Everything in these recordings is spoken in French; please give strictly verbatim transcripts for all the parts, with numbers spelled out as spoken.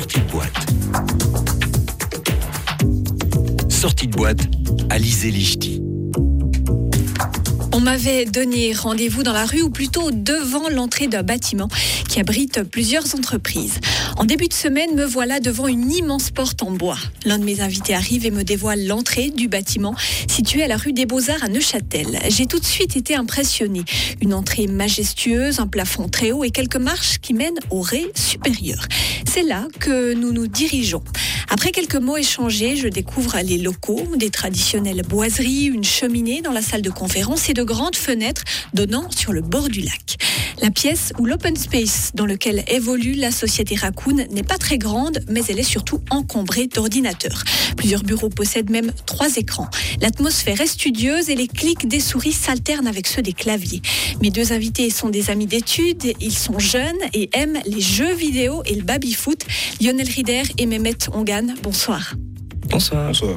sortie de boîte. Sortie de boîte, Alizé Lichty. On m'avait donné rendez-vous dans la rue, ou plutôt devant l'entrée d'un bâtiment qui abrite plusieurs entreprises. En début de semaine, me voilà devant une immense porte en bois. L'un de mes invités arrive et me dévoile l'entrée du bâtiment situé à la rue des Beaux-Arts à Neuchâtel. J'ai tout de suite été impressionnée. Une entrée majestueuse, un plafond très haut et quelques marches qui mènent au rez supérieur. C'est là que nous nous dirigeons. Après quelques mots échangés, je découvre les locaux, des traditionnelles boiseries, une cheminée dans la salle de conférence et de grandes fenêtres donnant sur le bord du lac. La pièce ou l'open space dans lequel évolue la société Raccoon n'est pas très grande, mais elle est surtout encombrée d'ordinateurs. Plusieurs bureaux possèdent même trois écrans. L'atmosphère est studieuse et les clics des souris s'alternent avec ceux des claviers. Mes deux invités sont des amis d'études, ils sont jeunes et aiment les jeux vidéo et le baby-foot. Lionel Rieder et Mehmet Ongan, bonsoir. Bonsoir. Bonsoir.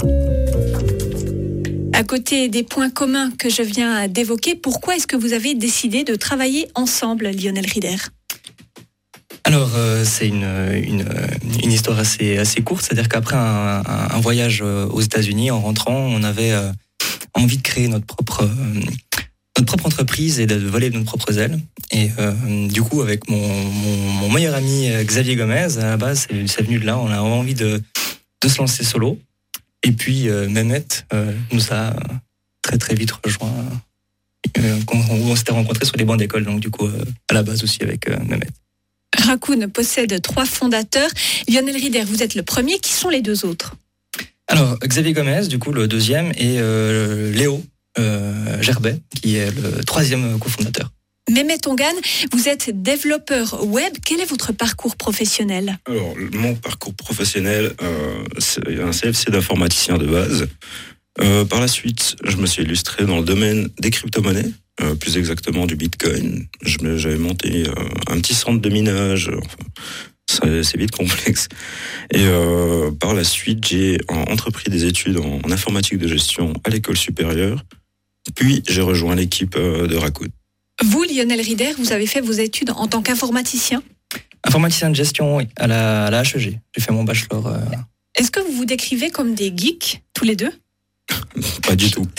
À côté des points communs que je viens d'évoquer, pourquoi est-ce que vous avez décidé de travailler ensemble, Lionel Rieder ? Alors, euh, c'est une, une, une histoire assez, assez courte, c'est-à-dire qu'après un, un, un voyage aux États-Unis, en rentrant, on avait euh, envie de créer notre propre, euh, notre propre entreprise et de voler de nos propres ailes. Et euh, du coup, avec mon, mon, mon meilleur ami Xavier Gomez, à la base, c'est, c'est venu de là, on a envie de, de se lancer solo. Et puis euh, Mehmet euh, nous a très très vite rejoint, euh, on, on s'était rencontrés sur les bancs d'école, donc du coup euh, à la base aussi avec euh, Mehmet. Raccoon possède trois fondateurs. Lionel Rieder, vous êtes le premier. Qui sont les deux autres ? Alors Xavier Gomez, du coup le deuxième, et euh, Léo euh, Gerbet, qui est le troisième cofondateur. Mehmet Ongan, vous êtes développeur web. Quel est votre parcours professionnel ? Alors, mon parcours professionnel, euh, c'est un C F C d'informaticien de base. Euh, par la suite, je me suis illustré dans le domaine des crypto-monnaies, euh, plus exactement du Bitcoin. Je me, j'avais monté euh, un petit centre de minage. Enfin, c'est, c'est vite complexe. Et euh, par la suite, j'ai entrepris des études en, en informatique de gestion à l'école supérieure. Puis, j'ai rejoint l'équipe euh, de Raccoon. Vous, Lionel Rieder, vous avez fait vos études en tant qu'informaticien ? Informaticien de gestion, oui, à la, à la H E G. J'ai fait mon bachelor. Euh... Est-ce que vous vous décrivez comme des geeks, tous les deux ? Pas du tout.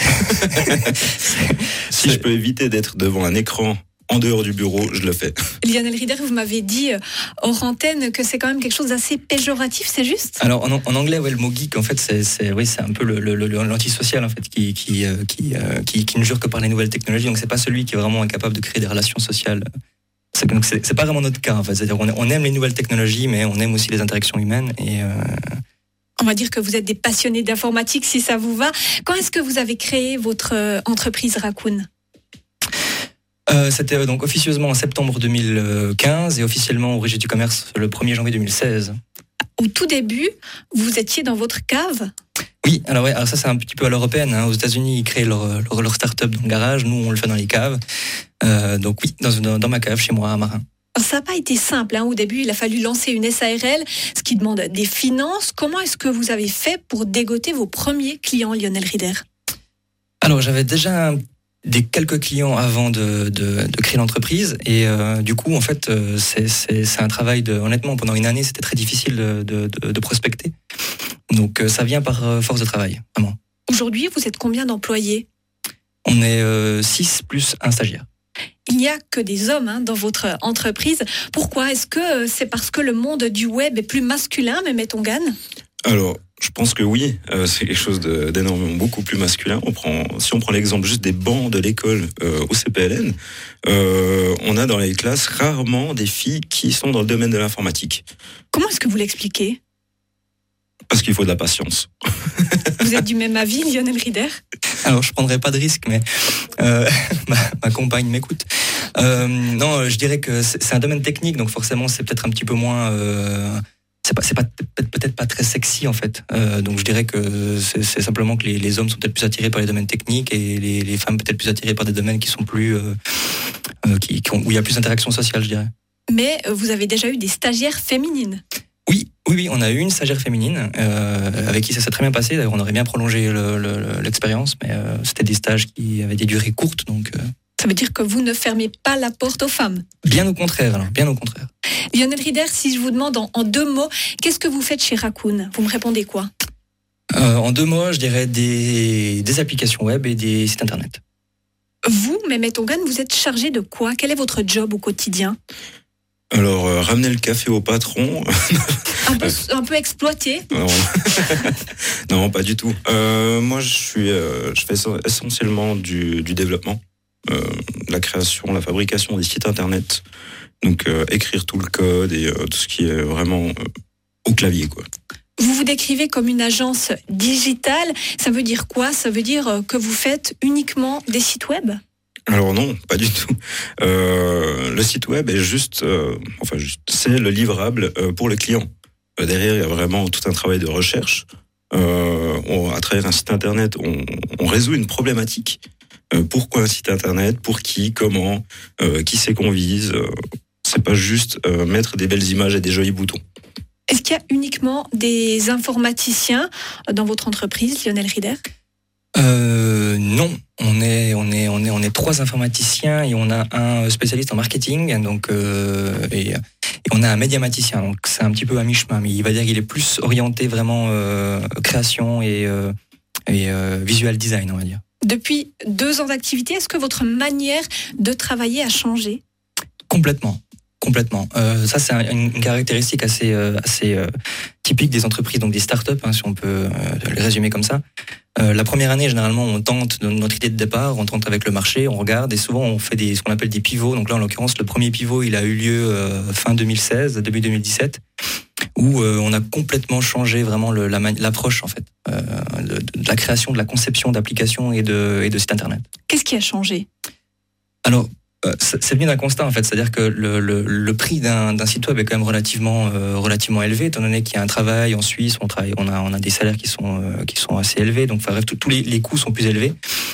Si je peux éviter d'être devant un écran en dehors du bureau, je le fais. Lionel Rieder, vous m'avez dit euh, hors antenne que c'est quand même quelque chose d'assez péjoratif, c'est juste ? Alors en, en anglais, ouais, le mot geek, en fait, c'est, c'est, oui, c'est un peu le, le, le, l'antisocial en fait, qui, qui, euh, qui, euh, qui, qui ne jure que par les nouvelles technologies. Donc c'est pas celui qui est vraiment incapable de créer des relations sociales. C'est, donc c'est, c'est pas vraiment notre cas en fait. C'est-à-dire on, on aime les nouvelles technologies, mais on aime aussi les interactions humaines. Et euh... on va dire que vous êtes des passionnés d'informatique, si ça vous va. Quand est-ce que vous avez créé votre euh, entreprise Raccoon ? Euh, c'était donc officieusement en septembre deux mille quinze et officiellement au Régie du Commerce le premier janvier deux mille seize. Au tout début, vous étiez dans votre cave ? Oui, alors, ouais, alors ça c'est un petit peu à l'européenne. Hein. Aux États-Unis, ils créent leur, leur, leur start-up dans le garage. Nous, on le fait dans les caves. Euh, donc oui, dans, dans, dans ma cave, chez moi, à Marin. Ça n'a pas été simple. Hein. Au début, il a fallu lancer une S A R L, ce qui demande des finances. Comment est-ce que vous avez fait pour dégoter vos premiers clients, Lionel Rieder ? Alors, j'avais déjà un des quelques clients avant de, de, de créer l'entreprise et euh, du coup en fait euh, c'est, c'est, c'est un travail de, honnêtement pendant une année c'était très difficile de, de, de, de prospecter, donc euh, ça vient par euh, force de travail, vraiment. Aujourd'hui vous êtes combien d'employés ? On est euh, six plus un stagiaire. Il n'y a que des hommes hein, dans votre entreprise. Pourquoi ? Est-ce que c'est parce que le monde du web est plus masculin, Mehmet Ongan ? Alors, je pense que oui, euh, c'est quelque chose de, d'énormément beaucoup plus masculin. On prend, si on prend l'exemple juste des bancs de l'école euh, au C P L N, euh, on a dans les classes rarement des filles qui sont dans le domaine de l'informatique. Comment est-ce que vous l'expliquez ? Parce qu'il faut de la patience. Vous êtes du même avis, Lionel Rieder ? Alors, je prendrai pas de risque, mais euh, ma, ma compagne m'écoute. Euh, non, je dirais que c'est, c'est un domaine technique, donc forcément, c'est peut-être un petit peu moins... Euh, c'est pas, c'est pas peut-être pas très sexy en fait. Euh, donc je dirais que c'est, c'est simplement que les, les hommes sont peut-être plus attirés par les domaines techniques et les, les femmes peut-être plus attirées par des domaines qui sont plus euh, euh, qui, qui ont, où il y a plus d'interaction sociale, je dirais. Mais vous avez déjà eu des stagiaires féminines ? Oui, oui, oui, on a eu une stagiaire féminine euh, avec qui ça s'est très bien passé. D'ailleurs, on aurait bien prolongé le, le, l'expérience, mais euh, c'était des stages qui avaient des durées courtes, donc. Euh... Ça veut dire que vous ne fermez pas la porte aux femmes? Bien au contraire, alors, bien au contraire. Lionel Rieder, si je vous demande en, en deux mots, qu'est-ce que vous faites chez Raccoon? Vous me répondez quoi? euh, En deux mots, je dirais des, des applications web et des sites internet. Vous, Mehmet Ongan, vous êtes chargé de quoi? Quel est votre job au quotidien? Alors, euh, ramener le café au patron. un, peu, un peu exploité? Non, non pas du tout. Euh, moi, je suis, euh, je fais essentiellement du, du développement, euh, la création, la fabrication des sites internet. Donc, euh, écrire tout le code et euh, tout ce qui est vraiment euh, au clavier, quoi. Vous vous décrivez comme une agence digitale. Ça veut dire quoi? Ça veut dire que vous faites uniquement des sites web? Alors non, pas du tout. Euh, le site web est juste, euh, enfin, juste, c'est le livrable euh, pour le client. Euh, derrière, il y a vraiment tout un travail de recherche. Euh, on, à travers un site internet, on, on résout une problématique. Euh, pourquoi un site internet? Pour qui? Comment? euh, Qui c'est qu'on vise? euh, C'est pas juste euh, mettre des belles images et des jolis boutons. Est-ce qu'il y a uniquement des informaticiens dans votre entreprise, Lionel Rieder? Euh, non, on est, on est, on est, on est trois informaticiens et on a un spécialiste en marketing, donc euh, et, et on a un médiamaticien. Donc c'est un petit peu à mi-chemin, mais il va dire qu'il est plus orienté vraiment euh, création et, euh, et euh, visual design, on va dire. Depuis deux ans d'activité, est-ce que votre manière de travailler a changé? Complètement. Complètement. Euh, ça, c'est une, une caractéristique assez, euh, assez euh, typique des entreprises, donc des startups, hein, si on peut euh, les résumer comme ça. Euh, la première année, généralement, on tente notre idée de départ, on tente avec le marché, on regarde, et souvent on fait des, ce qu'on appelle des pivots. Donc là, en l'occurrence, le premier pivot, il a eu lieu euh, fin deux mille seize, début deux mille dix-sept, où euh, on a complètement changé vraiment le, la, l'approche, en fait, euh, de, de la création, de la conception d'applications et de, et de sites internet. Qu'est-ce qui a changé? Alors, c'est bien un constat en fait, c'est-à-dire que le, le, le prix d'un, d'un site web est quand même relativement, euh, relativement élevé, étant donné qu'il y a un travail en Suisse, on, travaille, on, a, on a des salaires qui sont, euh, qui sont assez élevés, donc enfin, bref, tous les, les coûts sont plus élevés.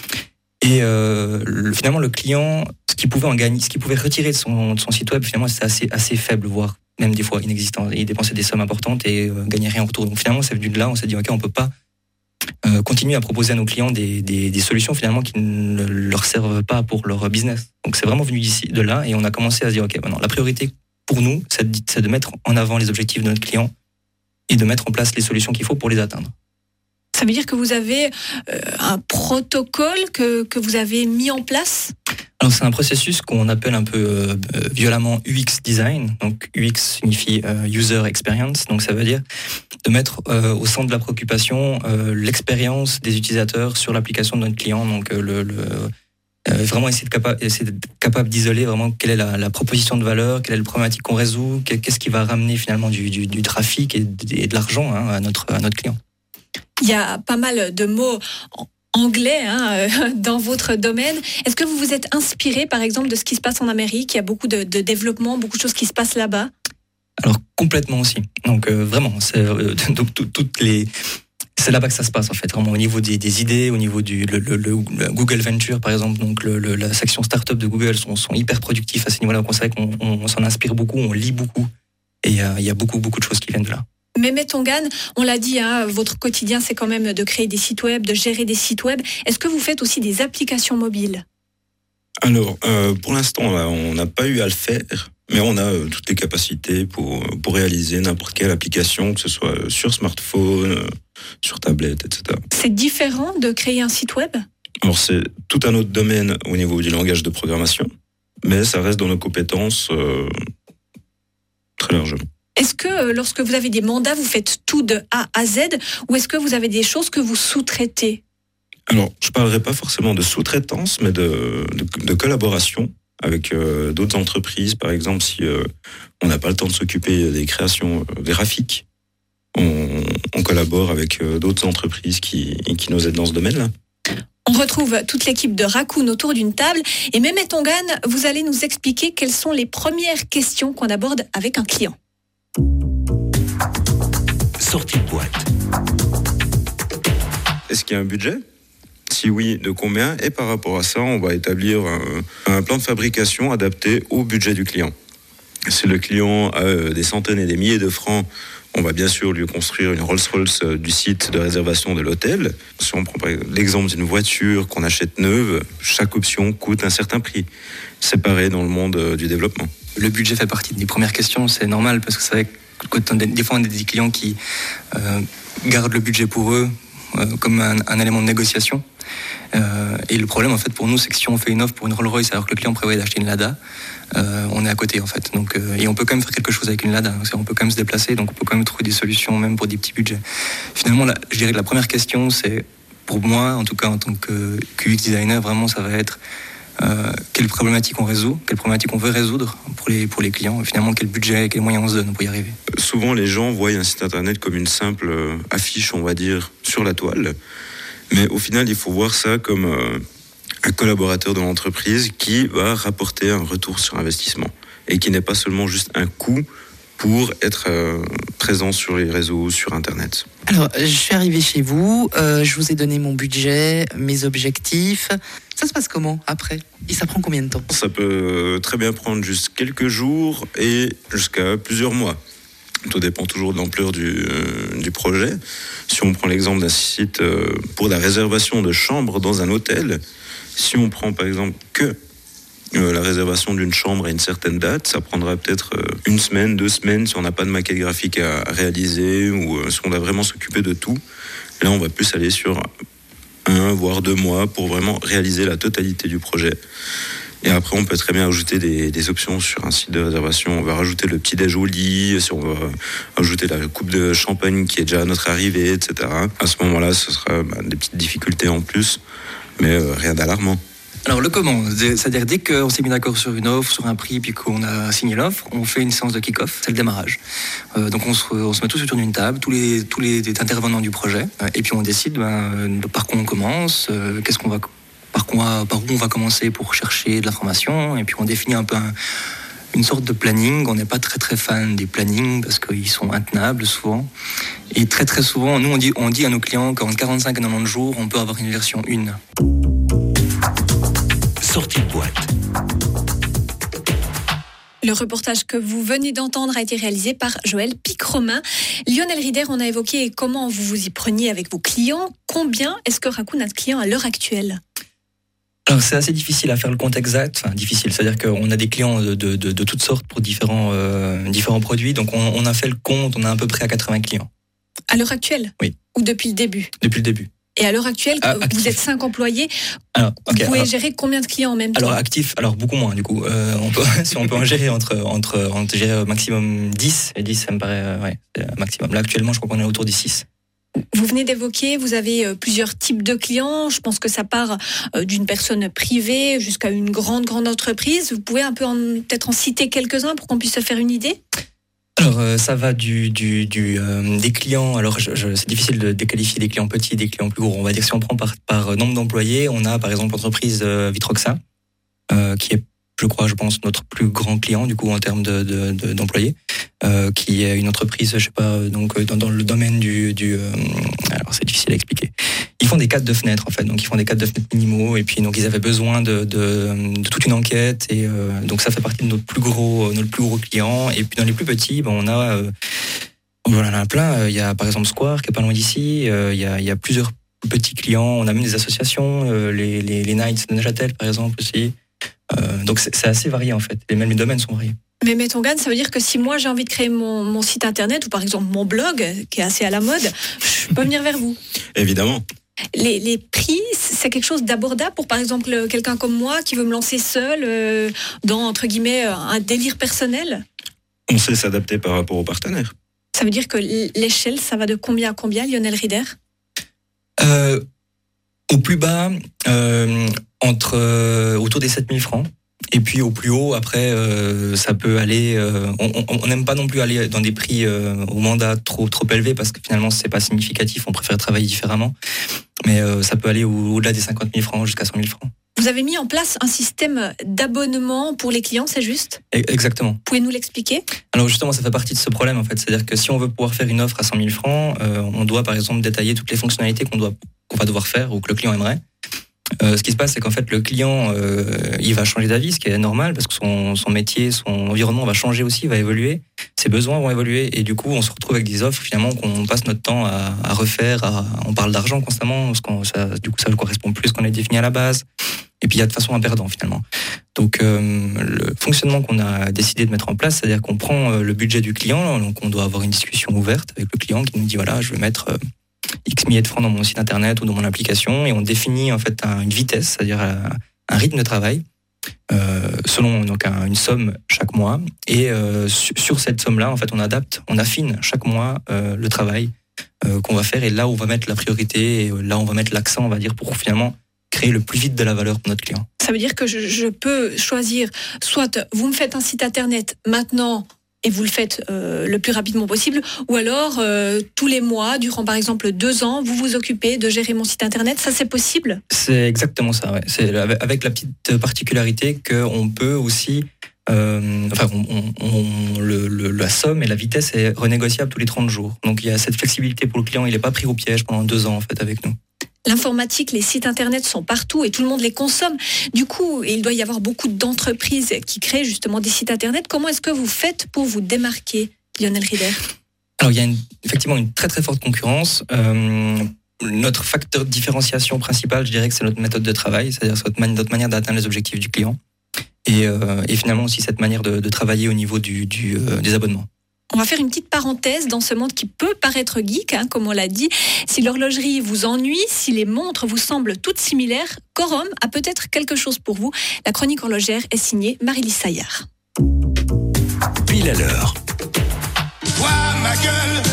Et euh, le, finalement, le client, ce qu'il pouvait en gagner, ce qu'il pouvait retirer de son, de son site web, finalement, c'est assez, assez faible, voire même des fois inexistant. Il dépensait des sommes importantes et euh, gagnait rien en retour. Donc finalement, c'est venu de là, on s'est dit ok, on peut pas Euh, continuer à proposer à nos clients des, des, des solutions finalement qui ne leur servent pas pour leur business. Donc c'est vraiment venu d'ici, de là, et on a commencé à se dire ok, maintenant la priorité pour nous, c'est de, c'est de mettre en avant les objectifs de notre client et de mettre en place les solutions qu'il faut pour les atteindre. Ça veut dire que vous avez euh, un protocole que, que vous avez mis en place? Alors c'est un processus qu'on appelle un peu euh, violemment U X design. Donc U X signifie euh, user experience, donc ça veut dire de mettre euh, au centre de la préoccupation euh, l'expérience des utilisateurs sur l'application de notre client. Donc euh, le, le euh, vraiment essayer, de capa- essayer d'être capable d'isoler vraiment quelle est la, la proposition de valeur, quelle est la problématique qu'on résout, qu'est-ce qui va ramener finalement du, du, du trafic et de, et de l'argent hein, à notre à notre client. Il y a pas mal de mots anglais hein, dans votre domaine. Est-ce que vous vous êtes inspiré, par exemple, de ce qui se passe en Amérique? Il y a beaucoup de, de développement, beaucoup de choses qui se passent là-bas. Alors complètement aussi. Donc euh, vraiment, c'est euh, donc tout, toutes les, c'est là-bas que ça se passe en fait. Vraiment au niveau des, des idées, au niveau du le, le, le Google Venture par exemple. Donc le, le, la section startup de Google sont, sont hyper productifs à ce niveau-là. Donc c'est vrai qu'on on, on s'en inspire beaucoup, on lit beaucoup, et euh, il y a beaucoup beaucoup de choses qui viennent de là. Mehmet Ongan, on l'a dit, hein, votre quotidien, c'est quand même de créer des sites web, de gérer des sites web. Est-ce que vous faites aussi des applications mobiles? Alors, euh, pour l'instant, là, on n'a pas eu à le faire, mais on a euh, toutes les capacités pour, pour réaliser n'importe quelle application, que ce soit sur smartphone, euh, sur tablette, et cetera. C'est différent de créer un site web? Alors, c'est tout un autre domaine au niveau du langage de programmation, mais ça reste dans nos compétences euh, très largement. Est-ce que lorsque vous avez des mandats, vous faites tout de A à Z, ou est-ce que vous avez des choses que vous sous-traitez? Alors, je ne parlerai pas forcément de sous-traitance, mais de, de, de collaboration avec euh, d'autres entreprises. Par exemple, si euh, on n'a pas le temps de s'occuper des créations euh, graphiques, on, on collabore avec euh, d'autres entreprises qui, qui nous aident dans ce domaine-là. On retrouve toute l'équipe de Raccoon autour d'une table. Et Mehmet Ongan, vous allez nous expliquer quelles sont les premières questions qu'on aborde avec un client. Sortie de boîte. Est-ce qu'il y a un budget? Si oui, de combien? Et par rapport à ça, on va établir un, un plan de fabrication adapté au budget du client. Si le client a euh, des centaines et des milliers de francs, on va bien sûr lui construire une Rolls-Royce euh, du site de réservation de l'hôtel. Si on prend par exemple, l'exemple d'une voiture qu'on achète neuve, chaque option coûte un certain prix. C'est pareil dans le monde euh, du développement. Le budget fait partie des premières questions, c'est normal parce que c'est vrai que des fois on a des clients qui euh, gardent le budget pour eux euh, comme un, un élément de négociation. Euh, et le problème en fait pour nous, c'est que si on fait une offre pour une Rolls-Royce alors que le client prévoit d'acheter une Lada, euh, on est à côté en fait. Donc, euh, et on peut quand même faire quelque chose avec une Lada, on peut quand même se déplacer, donc on peut quand même trouver des solutions même pour des petits budgets. Finalement, la, je dirais que la première question, c'est pour moi, en tout cas en tant que Q X designer, vraiment ça va être euh, quelle problématique on résout, quelle problématique on veut résoudre pour les, pour les clients, et finalement quel budget et quels moyens on se donne pour y arriver. Souvent les gens voient un site internet comme une simple affiche, on va dire, sur la toile. Mais au final, il faut voir ça comme euh, un collaborateur de l'entreprise qui va rapporter un retour sur investissement et qui n'est pas seulement juste un coût pour être euh, présent sur les réseaux, sur Internet. Alors, je suis arrivée chez vous, euh, je vous ai donné mon budget, mes objectifs. Ça se passe comment après ? Et ça prend combien de temps ? Ça peut très bien prendre juste quelques jours et jusqu'à plusieurs mois. Tout dépend toujours de l'ampleur du, euh, du projet. Si on prend l'exemple d'un site euh, pour la réservation de chambres dans un hôtel, si on prend par exemple que euh, la réservation d'une chambre à une certaine date, ça prendra peut-être euh, une semaine, deux semaines si on n'a pas de maquette graphique à, à réaliser ou euh, si on doit vraiment s'occuper de tout. Là, on va plus aller sur un, voire deux mois pour vraiment réaliser la totalité du projet. Et après, on peut très bien ajouter des, des options sur un site de réservation. On va rajouter le petit déj au lit, si on va ajouter la coupe de champagne qui est déjà à notre arrivée, et cetera. À ce moment-là, ce sera bah, des petites difficultés en plus, mais euh, rien d'alarmant. Alors le comment, c'est-à-dire dès qu'on s'est mis d'accord sur une offre, sur un prix, puis qu'on a signé l'offre, on fait une séance de kick-off, c'est le démarrage. Euh, donc on se, on se met tous autour d'une table, tous les, tous les intervenants du projet, et puis on décide ben, par quoi on commence, euh, qu'est-ce qu'on va... Par, quoi, par où on va commencer pour chercher de l'information, et puis on définit un peu un, une sorte de planning. On n'est pas très très fan des plannings parce qu'ils sont intenables souvent, et très très souvent nous on dit, on dit à nos clients qu'en quarante-cinq à quatre-vingt-dix jours on peut avoir une version un. Sortie de boîte. Le reportage que vous venez d'entendre a été réalisé par Joël Pic-Romain. Lionel Rider, on a évoqué comment vous vous y preniez avec vos clients. Combien est-ce que Raccoon a de clients à l'heure actuelle ? Alors c'est assez difficile à faire le compte exact, enfin difficile, c'est-à-dire qu'on a des clients de, de, de, de toutes sortes pour différents, euh, différents produits, donc on, on a fait le compte, on a à peu près à quatre-vingts clients. À l'heure actuelle ? Oui. Ou depuis le début ? Depuis le début. Et à l'heure actuelle, ah, vous actif. êtes cinq employés, alors, okay, vous pouvez alors, gérer combien de clients en même temps ? Alors actif, alors beaucoup moins du coup. Euh, on peut, si on peut en gérer entre, entre, entre gérer maximum dix, et dix ça me paraît euh, ouais, c'est maximum. Là actuellement je crois qu'on est autour des six. Vous venez d'évoquer, vous avez plusieurs types de clients. Je pense que ça part d'une personne privée jusqu'à une grande, grande entreprise. Vous pouvez un peu en, peut-être en citer quelques-uns pour qu'on puisse se faire une idée ? Alors euh, ça va du, du, du euh, des clients. Alors je, je, c'est difficile de déqualifier des clients petits, des clients plus gros. On va dire si on prend par, par nombre d'employés, on a par exemple l'entreprise euh, Vitroxa, euh, qui est, je crois, je pense notre plus grand client du coup en termes de, de, de d'employés, euh, qui est une entreprise, je sais pas, donc dans, dans le domaine du, du euh, alors c'est difficile à expliquer. Ils font des cadres de fenêtres en fait, donc ils font des cadres de fenêtres minimaux et puis donc ils avaient besoin de, de, de toute une enquête et euh, donc ça fait partie de notre plus gros, notre plus gros client. Et puis dans les plus petits, ben on a, euh, voilà, on en a plein. Il y a par exemple Square qui est pas loin d'ici. Euh, il y a, il y a plusieurs petits clients. On a même des associations, euh, les, les, les Knights de Neuchâtel par exemple aussi. Euh, donc c'est, c'est assez varié en fait. Et même les domaines sont variés. Mais mettons gagne, ça veut dire que si moi j'ai envie de créer mon, mon site internet ou par exemple mon blog qui est assez à la mode, je peux venir vers vous. Évidemment. Les, les prix, c'est quelque chose d'abordable pour par exemple quelqu'un comme moi qui veut me lancer seul euh, dans entre guillemets un délire personnel. On sait s'adapter par rapport aux partenaires. Ça veut dire que l'échelle, ça va de combien à combien, Lionel Rider ? euh, Au plus bas, euh, entre euh, autour des sept mille francs. Et puis au plus haut, après, euh, ça peut aller. Euh, on n'aime pas non plus aller dans des prix euh, au mandat trop trop élevés parce que finalement c'est pas significatif. On préfère travailler différemment. Mais euh, ça peut aller au, au-delà des cinquante mille francs jusqu'à cent mille francs. Vous avez mis en place un système d'abonnement pour les clients, c'est juste ? Exactement. Pouvez-nous l'expliquer ? Alors justement, ça fait partie de ce problème en fait. C'est-à-dire que si on veut pouvoir faire une offre à cent mille francs, euh, on doit par exemple détailler toutes les fonctionnalités qu'on doit qu'on va devoir faire ou que le client aimerait. Euh, ce qui se passe, c'est qu'en fait, le client, euh, il va changer d'avis, ce qui est normal, parce que son, son métier, son environnement va changer aussi, va évoluer, ses besoins vont évoluer, et du coup, on se retrouve avec des offres, finalement, qu'on passe notre temps à, à refaire, à, on parle d'argent constamment, parce qu'on, ça, du coup, ça ne correspond plus à ce qu'on a défini à la base, et puis il y a de façon un perdant, finalement. Donc, euh, le fonctionnement qu'on a décidé de mettre en place, c'est-à-dire qu'on prend le budget du client, donc on doit avoir une discussion ouverte avec le client qui nous dit, voilà, je vais mettre... Euh, X milliers de francs dans mon site internet ou dans mon application, et on définit en fait un, une vitesse, c'est-à-dire un rythme de travail euh, selon donc un, une somme chaque mois, et euh, sur, sur cette somme-là en fait on adapte, on affine chaque mois euh, le travail euh, qu'on va faire, et là où on va mettre la priorité, et là où on va mettre l'accent, on va dire, pour finalement créer le plus vite de la valeur pour notre client. Ça veut dire que je, je peux choisir, soit vous me faites un site internet maintenant et vous le faites euh, le plus rapidement possible, ou alors euh, tous les mois, durant par exemple deux ans, vous vous occupez de gérer mon site internet. Ça, c'est possible ? C'est exactement ça, ouais. C'est avec la petite particularité qu'on peut aussi, euh, enfin, on, on, on, le, le, la somme et la vitesse est renégociable tous les trente jours. Donc il y a cette flexibilité pour le client, il n'est pas pris au piège pendant deux ans en fait avec nous. L'informatique, les sites internet sont partout et tout le monde les consomme. Du coup, il doit y avoir beaucoup d'entreprises qui créent justement des sites internet. Comment est-ce que vous faites pour vous démarquer, Lionel Rieder ? Alors, il y a une, effectivement une très très forte concurrence. Euh, notre facteur de différenciation principal, je dirais que c'est notre méthode de travail, c'est-à-dire notre, man- notre manière d'atteindre les objectifs du client. Et, euh, et finalement aussi cette manière de, de travailler au niveau du, du, euh, des abonnements. On va faire une petite parenthèse dans ce monde qui peut paraître geek, hein, comme on l'a dit. Si l'horlogerie vous ennuie, si les montres vous semblent toutes similaires, Corom a peut-être quelque chose pour vous. La chronique horlogère est signée Marie-Lise Saillard. Pile à l'heure. Ouah, ma gueule,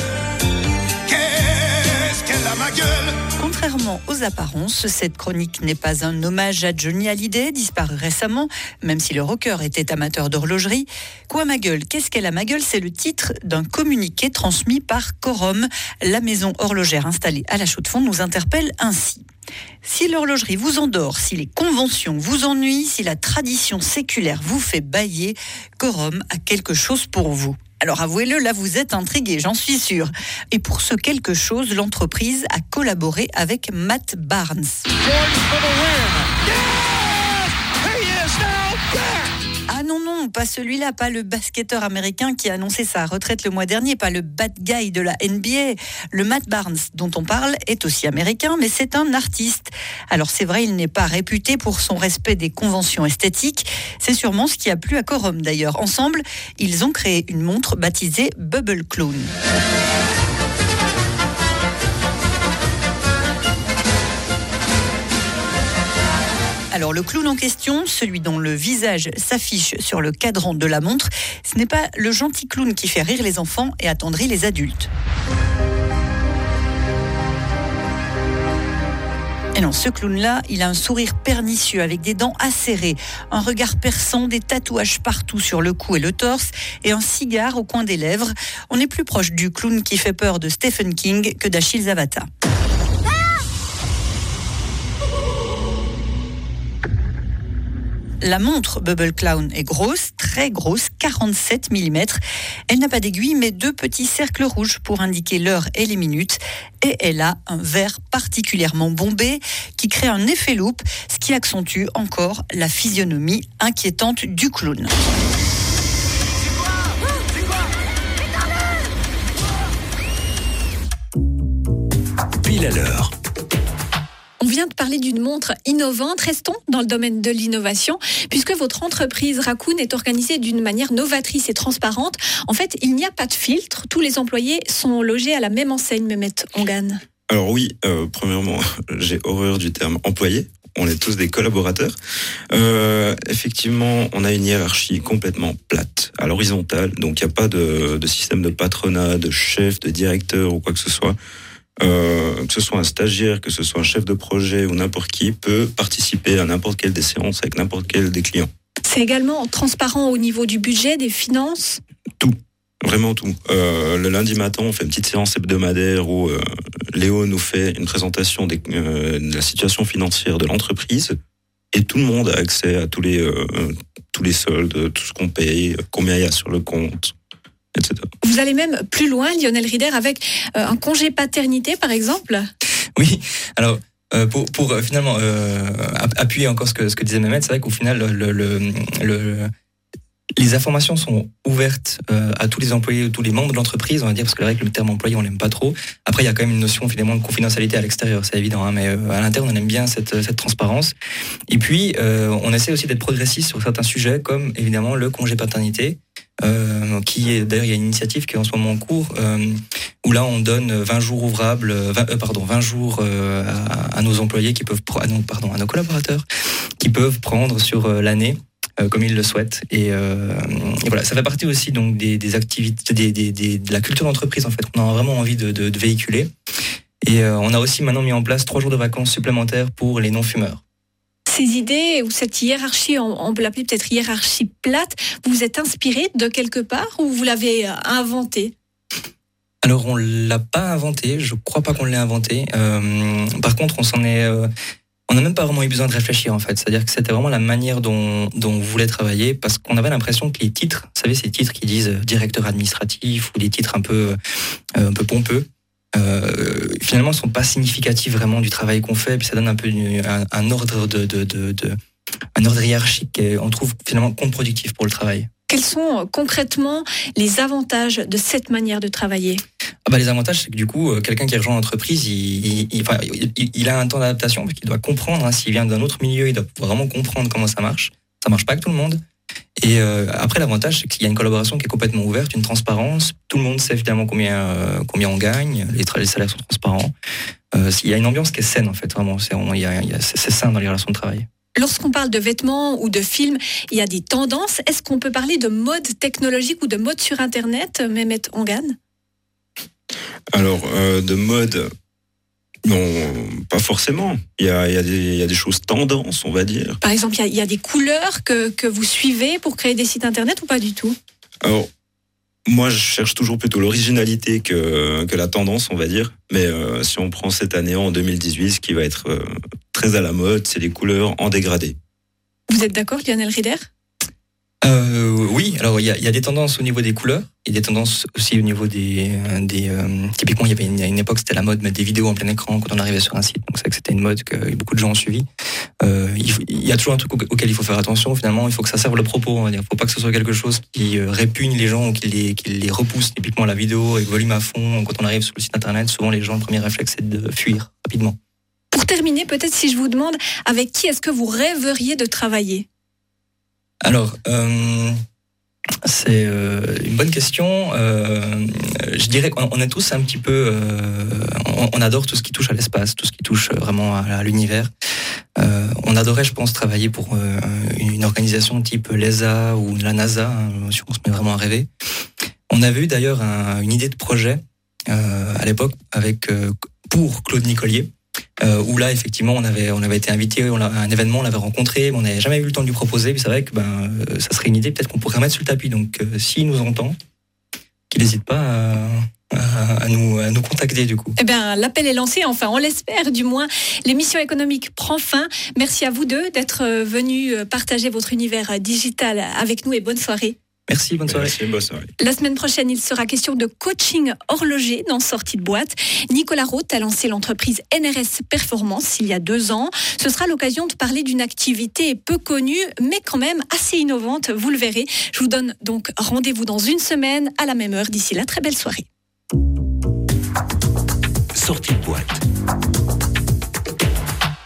qu'est-ce qu'elle a ma gueule ? Contrairement aux apparences, cette chronique n'est pas un hommage à Johnny Hallyday, disparu récemment, même si le rocker était amateur d'horlogerie. Quoi ma gueule, qu'est-ce qu'elle a ma gueule ? C'est le titre d'un communiqué transmis par Corom. La maison horlogère installée à la Chaux-de-Fonds nous interpelle ainsi. Si l'horlogerie vous endort, si les conventions vous ennuient, si la tradition séculaire vous fait bâiller, Corom a quelque chose pour vous. Alors avouez-le, là vous êtes intrigué, j'en suis sûre. Et pour ce quelque chose, l'entreprise a collaboré avec Matt Barnes. Ah non, non, pas celui-là, pas le basketteur américain qui a annoncé sa retraite le mois dernier, pas le bad guy de la N B A. Le Matt Barnes dont on parle est aussi américain, mais c'est un artiste. Alors c'est vrai, il n'est pas réputé pour son respect des conventions esthétiques. C'est sûrement ce qui a plu à Corom d'ailleurs. Ensemble, ils ont créé une montre baptisée Bubble Clown. Alors le clown en question, celui dont le visage s'affiche sur le cadran de la montre, ce n'est pas le gentil clown qui fait rire les enfants et attendrit les adultes. Et non, ce clown-là, il a un sourire pernicieux avec des dents acérées, un regard perçant, des tatouages partout sur le cou et le torse et un cigare au coin des lèvres. On est plus proche du clown qui fait peur de Stephen King que d'Achille Zavata. La montre Bubble Clown est grosse, très grosse, quarante-sept millimètres. Elle n'a pas d'aiguille, mais deux petits cercles rouges pour indiquer l'heure et les minutes. Et elle a un verre particulièrement bombé qui crée un effet loupe, ce qui accentue encore la physionomie inquiétante du clown. Pile à l'heure. On vient de parler d'une montre innovante. Restons dans le domaine de l'innovation, puisque votre entreprise Raccoon est organisée d'une manière novatrice et transparente. En fait, il n'y a pas de filtre. Tous les employés sont logés à la même enseigne, Mehmet Ongan. Alors oui, euh, premièrement, j'ai horreur du terme employé. On est tous des collaborateurs. Euh, effectivement, on a une hiérarchie complètement plate, à l'horizontale. Donc, il n'y a pas de, de système de patronat, de chef, de directeur ou quoi que ce soit. Euh, que ce soit un stagiaire, que ce soit un chef de projet ou n'importe qui peut participer à n'importe quelle des séances avec n'importe quel des clients. C'est également transparent au niveau du budget, des finances ? Tout, vraiment tout. Euh, le lundi matin, on fait une petite séance hebdomadaire où euh, Léo nous fait une présentation des, euh, de la situation financière de l'entreprise et tout le monde a accès à tous les, euh, tous les soldes, tout ce qu'on paye, combien il y a sur le compte, et cetera. Vous allez même plus loin, Lionel Rieder, avec euh, un congé paternité, par exemple ? Oui, alors euh, pour, pour euh, finalement euh, appuyer encore ce que, ce que disait Mehmet, c'est vrai qu'au final, le, le, le, le les informations sont ouvertes euh, à tous les employés, tous les membres de l'entreprise, on va dire, parce que c'est vrai que le terme employé, on l'aime pas trop. Après, il y a quand même une notion finalement de confidentialité à l'extérieur, c'est évident, hein, mais euh, à l'interne, on aime bien cette, cette transparence. Et puis, euh, on essaie aussi d'être progressiste sur certains sujets, comme évidemment le congé paternité, euh, qui est d'ailleurs, il y a une initiative qui est en ce moment en cours, euh, où là, on donne vingt jours ouvrables, vingt, euh, pardon, vingt jours euh, à, à nos employés qui peuvent, à nos, pardon, à nos collaborateurs, qui peuvent prendre sur euh, l'année, comme ils le souhaitent, et, euh, et voilà, ça fait partie aussi donc des, des activités, des, des, des, de la culture d'entreprise en fait. On a vraiment envie de, de, de véhiculer, et euh, on a aussi maintenant mis en place trois jours de vacances supplémentaires pour les non-fumeurs. Ces idées ou cette hiérarchie, on peut l'appeler peut-être hiérarchie plate, vous vous êtes inspiré de quelque part ou vous l'avez inventée ? Alors on l'a pas inventé, je crois pas qu'on l'ait inventé. Euh, par contre, on s'en est euh, On n'a même pas vraiment eu besoin de réfléchir en fait, c'est-à-dire que c'était vraiment la manière dont, dont on voulait travailler, parce qu'on avait l'impression que les titres, vous savez, ces titres qui disent directeur administratif ou des titres un peu, euh, un peu pompeux, euh, finalement ne sont pas significatifs vraiment du travail qu'on fait, puis ça donne un peu un, un ordre de, de, de, de un ordre hiérarchique et on trouve finalement contre-productif pour le travail. Quels sont concrètement les avantages de cette manière de travailler ? Ah bah les avantages, c'est que du coup, quelqu'un qui rejoint l'entreprise, il, il, il, enfin, il, il a un temps d'adaptation, parce qu'il doit comprendre, hein, s'il vient d'un autre milieu, il doit vraiment comprendre comment ça marche. Ça marche pas avec tout le monde. Et euh, après, l'avantage, c'est qu'il y a une collaboration qui est complètement ouverte, une transparence. Tout le monde sait évidemment combien, euh, combien on gagne, les, les salaires sont transparents. Euh, il y a une ambiance qui est saine, en fait, vraiment. C'est, il y a, il y a, c'est, c'est sain dans les relations de travail. Lorsqu'on parle de vêtements ou de films, il y a des tendances. Est-ce qu'on peut parler de mode technologique ou de mode sur Internet, Mehmet Ongan ? Alors, euh, de mode, non, pas forcément. Il y a, il y a des, il y a des choses tendances, on va dire. Par exemple, il y a, il y a des couleurs que, que vous suivez pour créer des sites Internet ou pas du tout ? Alors, moi, je cherche toujours plutôt l'originalité que, que la tendance, on va dire. Mais euh, si on prend cette année, en deux mille dix-huit, ce qui va être euh, très à la mode, c'est les couleurs en dégradé. Vous êtes d'accord, Lionel Rieder ? Euh, oui, alors il y a, y a des tendances au niveau des couleurs, il y a des tendances aussi au niveau des... des euh, typiquement, il y avait une, une époque, c'était la mode de mettre des vidéos en plein écran quand on arrivait sur un site, donc c'est vrai que c'était une mode que beaucoup de gens ont suivi. Euh, il, faut, il y a toujours un truc auquel il faut faire attention, finalement, il faut que ça serve le propos, on va dire. Il ne faut pas que ce soit quelque chose qui euh, répugne les gens ou qui les, qui les repousse. Typiquement, la vidéo avec volume à fond, quand on arrive sur le site internet, souvent les gens, le premier réflexe, c'est de fuir rapidement. Pour terminer, peut-être si je vous demande, avec qui est-ce que vous rêveriez de travailler ? Alors, euh, c'est euh, une bonne question. Euh, je dirais qu'on est tous un petit peu... Euh, on, on adore tout ce qui touche à l'espace, tout ce qui touche vraiment à, à l'univers. Euh, on adorait, je pense, travailler pour euh, une organisation type l'E S A ou la NASA, hein, on se met vraiment à rêver. On avait eu d'ailleurs un, une idée de projet euh, à l'époque avec euh, pour Claude Nicolier. Euh, où là effectivement on avait on avait été invité à un événement, on l'avait rencontré, mais on n'avait jamais eu le temps de lui proposer. Puis c'est vrai que ben euh, ça serait une idée peut-être qu'on pourrait remettre sur le tapis. Donc euh, s'il nous entend, qu'il n'hésite pas à, à, à nous à nous contacter du coup. Eh bien l'appel est lancé, enfin on l'espère du moins. L'émission économique prend fin. Merci à vous deux d'être venus partager votre univers digital avec nous et bonne soirée. Merci, bonne soirée. Merci, bonne soirée. La semaine prochaine, il sera question de coaching horloger dans Sortie de boîte. Nicolas Roth a lancé l'entreprise N R S Performance il y a deux ans. Ce sera l'occasion de parler d'une activité peu connue, mais quand même assez innovante, vous le verrez. Je vous donne donc rendez-vous dans une semaine à la même heure. D'ici là, très belle soirée. Sortie de boîte.